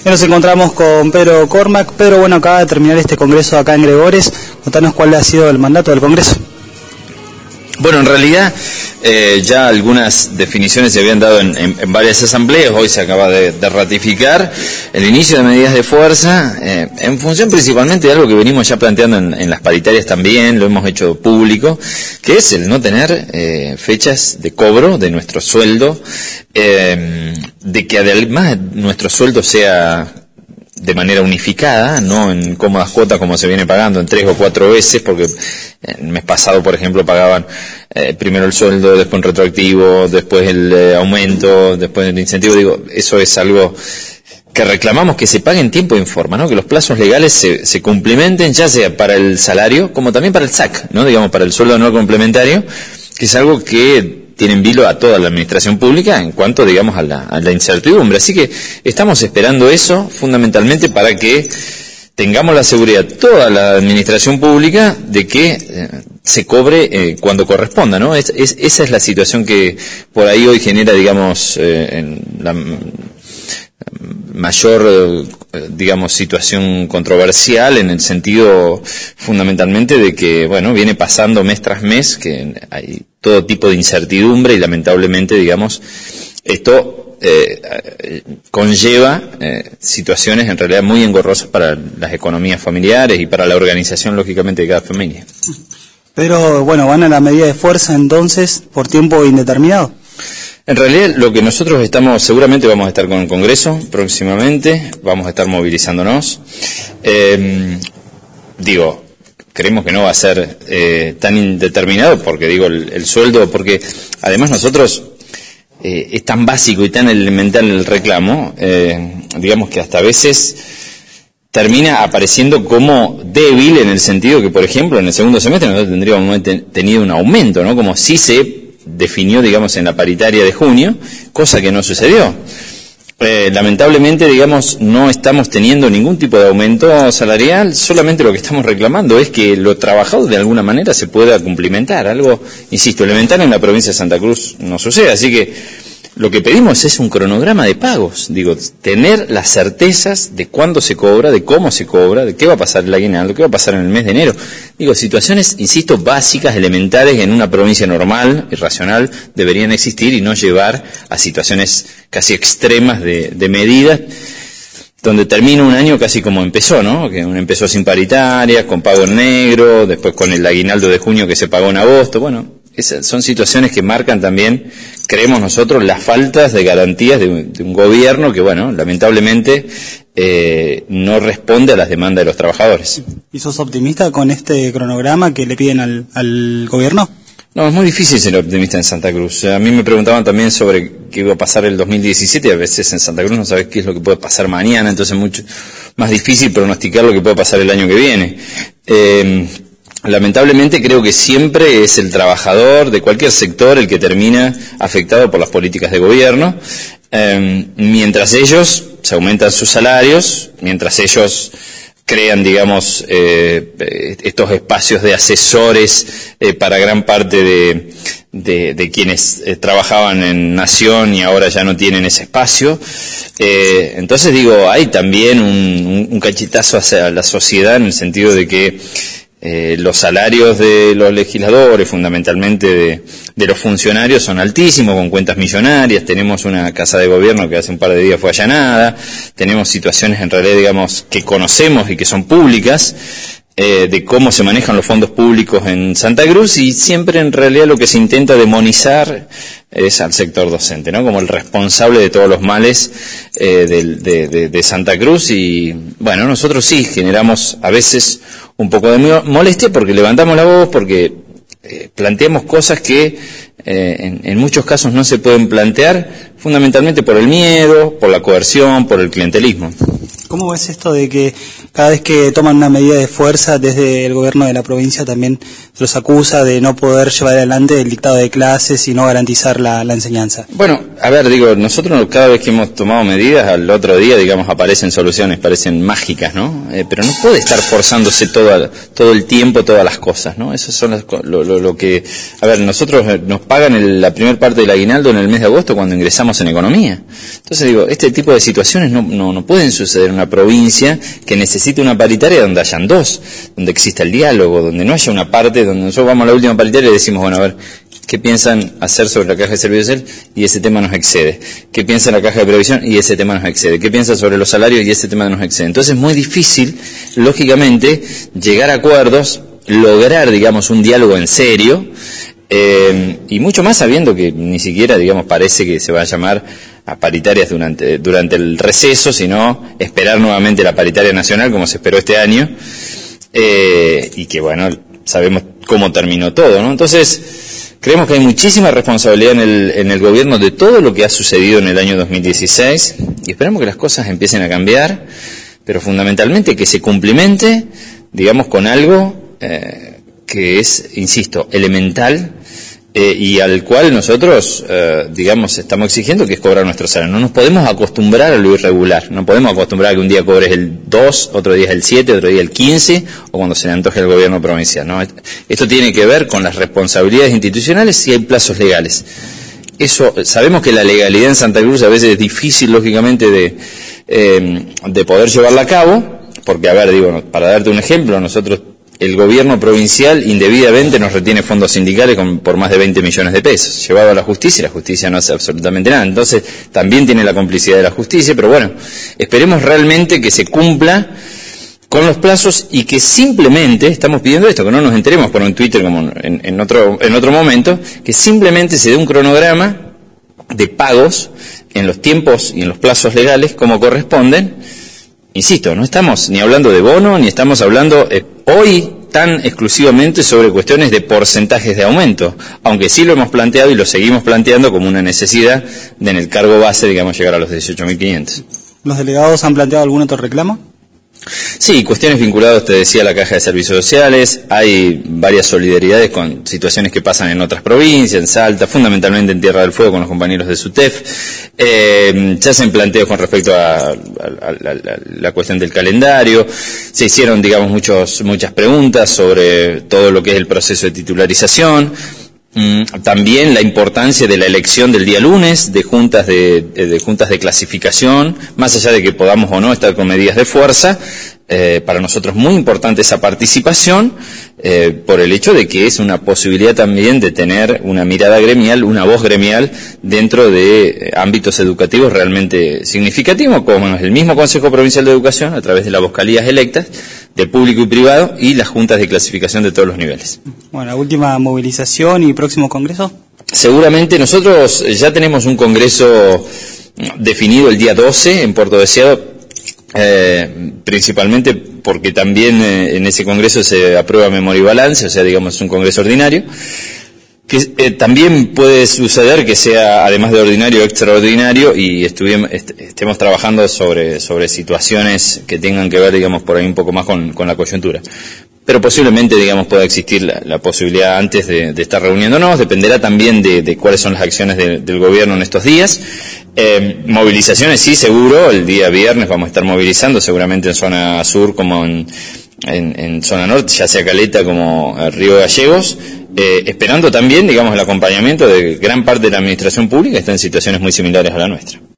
Nos encontramos con Pedro Cormac. Pedro, bueno, acaba de terminar este congreso acá en Gregores. Contanos cuál ha sido el mandato del congreso. Bueno, en realidad ya algunas definiciones se habían dado en varias asambleas. Hoy se acaba de ratificar el inicio de medidas de fuerza en función principalmente de algo que venimos ya planteando en las paritarias también, lo hemos hecho público, que es el no tener fechas de cobro de nuestro sueldo, de que además nuestro sueldo sea de manera unificada, no en cómodas cuotas como se viene pagando en 3 o 4 veces, porque el mes pasado, por ejemplo, pagaban primero el sueldo, después un retroactivo, después el aumento, después el incentivo. Digo, eso es algo que reclamamos que se pague en tiempo y en forma, ¿no? Que los plazos legales se complementen, ya sea para el salario como también para el SAC, ¿no? Digamos, para el sueldo no complementario, que es algo que tiene en vilo a toda la administración pública en cuanto, digamos, a la incertidumbre. Así que estamos esperando eso fundamentalmente para que tengamos la seguridad, toda la administración pública, de que se cobre cuando corresponda, ¿no? Esa es la situación que por ahí hoy genera, digamos, en la mayor, digamos, situación controversial, en el sentido fundamentalmente de que, bueno, viene pasando mes tras mes que hay todo tipo de incertidumbre y lamentablemente, digamos, esto conlleva situaciones en realidad muy engorrosas para las economías familiares y para la organización, lógicamente, de cada familia. Pero, bueno, van a la medida de fuerza entonces por tiempo indeterminado. En realidad, lo que nosotros seguramente vamos a estar con el Congreso próximamente, vamos a estar movilizándonos. Creemos que no va a ser tan indeterminado, porque el sueldo, porque además nosotros es tan básico y tan elemental el reclamo, digamos que hasta a veces termina apareciendo como débil, en el sentido que, por ejemplo, en el segundo semestre nosotros tendríamos tenido un aumento, ¿no? Como si se definió, digamos, en la paritaria de junio, cosa que no sucedió. Lamentablemente, digamos, no estamos teniendo ningún tipo de aumento salarial, solamente lo que estamos reclamando es que lo trabajado de alguna manera se pueda cumplimentar, algo, insisto, elemental en la provincia de Santa Cruz no sucede, así que lo que pedimos es un cronograma de pagos, tener las certezas de cuándo se cobra, de cómo se cobra, de qué va a pasar el aguinaldo, qué va a pasar en el mes de enero. Situaciones, insisto, básicas, elementales, en una provincia normal y racional deberían existir y no llevar a situaciones casi extremas de medidas, donde termina un año casi como empezó, ¿no? Que empezó sin paritarias, con pago en negro, después con el aguinaldo de junio que se pagó en agosto. Bueno, esas son situaciones que marcan también, creemos nosotros, las faltas de garantías de un gobierno que, bueno, lamentablemente no responde a las demandas de los trabajadores. ¿Y sos optimista con este cronograma que le piden al gobierno? No, es muy difícil ser optimista en Santa Cruz. A mí me preguntaban también sobre qué iba a pasar el 2017, y a veces en Santa Cruz no sabes qué es lo que puede pasar mañana, entonces es mucho más difícil pronosticar lo que puede pasar el año que viene. Lamentablemente creo que siempre es el trabajador de cualquier sector el que termina afectado por las políticas de gobierno, mientras ellos se aumentan sus salarios, mientras ellos crean, digamos, estos espacios de asesores para gran parte de quienes trabajaban en Nación y ahora ya no tienen ese espacio. Entonces hay también un cachetazo hacia la sociedad, en el sentido de que los salarios de los legisladores, fundamentalmente de los funcionarios, son altísimos, con cuentas millonarias. Tenemos una casa de gobierno que hace un par de días fue allanada. Tenemos situaciones en realidad, digamos, que conocemos y que son públicas, de cómo se manejan los fondos públicos en Santa Cruz, y siempre en realidad lo que se intenta demonizar es al sector docente, ¿no? Como el responsable de todos los males de Santa Cruz. Y bueno, nosotros sí generamos a veces un poco de molestia porque levantamos la voz, porque planteamos cosas que en muchos casos no se pueden plantear, fundamentalmente por el miedo, por la coerción, por el clientelismo. ¿Cómo ves esto de que cada vez que toman una medida de fuerza desde el gobierno de la provincia también se los acusa de no poder llevar adelante el dictado de clases y no garantizar la enseñanza? Bueno, a ver, digo, nosotros cada vez que hemos tomado medidas, al otro día, digamos, aparecen soluciones, parecen mágicas, ¿no? Pero no puede estar forzándose todo el tiempo todas las cosas, ¿no? Eso son lo que... A ver, nosotros nos pagan la primera parte del aguinaldo en el mes de agosto cuando ingresamos en economía. Entonces digo, este tipo de situaciones no pueden suceder en una provincia que necesite una paritaria donde hayan dos, donde exista el diálogo, donde no haya una parte donde nosotros vamos a la última paritaria y decimos, bueno, a ver, ¿qué piensan hacer sobre la caja de servicios social? Y ese tema nos excede. ¿Qué piensa la caja de previsión? Y ese tema nos excede. ¿Qué piensa sobre los salarios? Y ese tema nos excede. Entonces es muy difícil, lógicamente, llegar a acuerdos, lograr, digamos, un diálogo en serio, y mucho más sabiendo que ni siquiera, digamos, parece que se va a llamar a paritarias durante el receso, sino esperar nuevamente la paritaria nacional como se esperó este año, y que bueno, sabemos cómo terminó todo, ¿no? Entonces, creemos que hay muchísima responsabilidad en el gobierno de todo lo que ha sucedido en el año 2016, y esperamos que las cosas empiecen a cambiar, pero fundamentalmente que se cumplimente, digamos, con algo que es, insisto, elemental, y al cual nosotros, digamos, estamos exigiendo, que es cobrar nuestro salario. No nos podemos acostumbrar a lo irregular, no podemos acostumbrar a que un día cobres el 2, otro día es el 7, otro día el 15, o cuando se le antoje al gobierno provincial, ¿no? Esto tiene que ver con las responsabilidades institucionales y hay plazos legales. Eso, sabemos que la legalidad en Santa Cruz a veces es difícil, lógicamente, de poder llevarla a cabo, porque, a ver, digo, para darte un ejemplo, nosotros, el gobierno provincial indebidamente nos retiene fondos sindicales por más de 20 millones de pesos. Llevado a la justicia, y la justicia no hace absolutamente nada. Entonces, también tiene la complicidad de la justicia, pero bueno, esperemos realmente que se cumpla con los plazos y que simplemente, estamos pidiendo esto, que no nos enteremos por un Twitter como en otro momento, que simplemente se dé un cronograma de pagos en los tiempos y en los plazos legales como corresponden. Insisto, no estamos ni hablando de bono, ni estamos hablando hoy tan exclusivamente sobre cuestiones de porcentajes de aumento, aunque sí lo hemos planteado y lo seguimos planteando como una necesidad de en el cargo base, digamos, llegar a los 18.500. ¿Los delegados han planteado algún otro reclamo? Sí, cuestiones vinculadas, te decía, a la caja de servicios sociales. Hay varias solidaridades con situaciones que pasan en otras provincias, en Salta, fundamentalmente en Tierra del Fuego con los compañeros de SUTEF. Se hacen planteos con respecto a la cuestión del calendario. Se hicieron, digamos, muchas preguntas sobre todo lo que es el proceso de titularización. También la importancia de la elección del día lunes de juntas de clasificación, más allá de que podamos o no estar con medidas de fuerza, para nosotros muy importante esa participación, por el hecho de que es una posibilidad también de tener una mirada gremial, una voz gremial dentro de ámbitos educativos realmente significativos, como es el mismo Consejo Provincial de Educación, a través de las vocalías electas, de público y privado, y las juntas de clasificación de todos los niveles. Bueno, última movilización y próximo congreso. Seguramente nosotros ya tenemos un congreso definido el día 12 en Puerto Deseado, principalmente porque también en ese congreso se aprueba memoria y balance, o sea, digamos, es un congreso ordinario, que también puede suceder que sea, además de ordinario, extraordinario, y estemos trabajando sobre situaciones que tengan que ver, digamos, por ahí un poco más con la coyuntura. Pero posiblemente, digamos, pueda existir la posibilidad antes de estar reuniéndonos. Dependerá también de cuáles son las acciones del gobierno en estos días. Movilizaciones, sí, seguro. El día viernes vamos a estar movilizando, seguramente en zona sur como en zona norte, ya sea Caleta como Río Gallegos, esperando también, digamos, el acompañamiento de gran parte de la administración pública, que está en situaciones muy similares a la nuestra.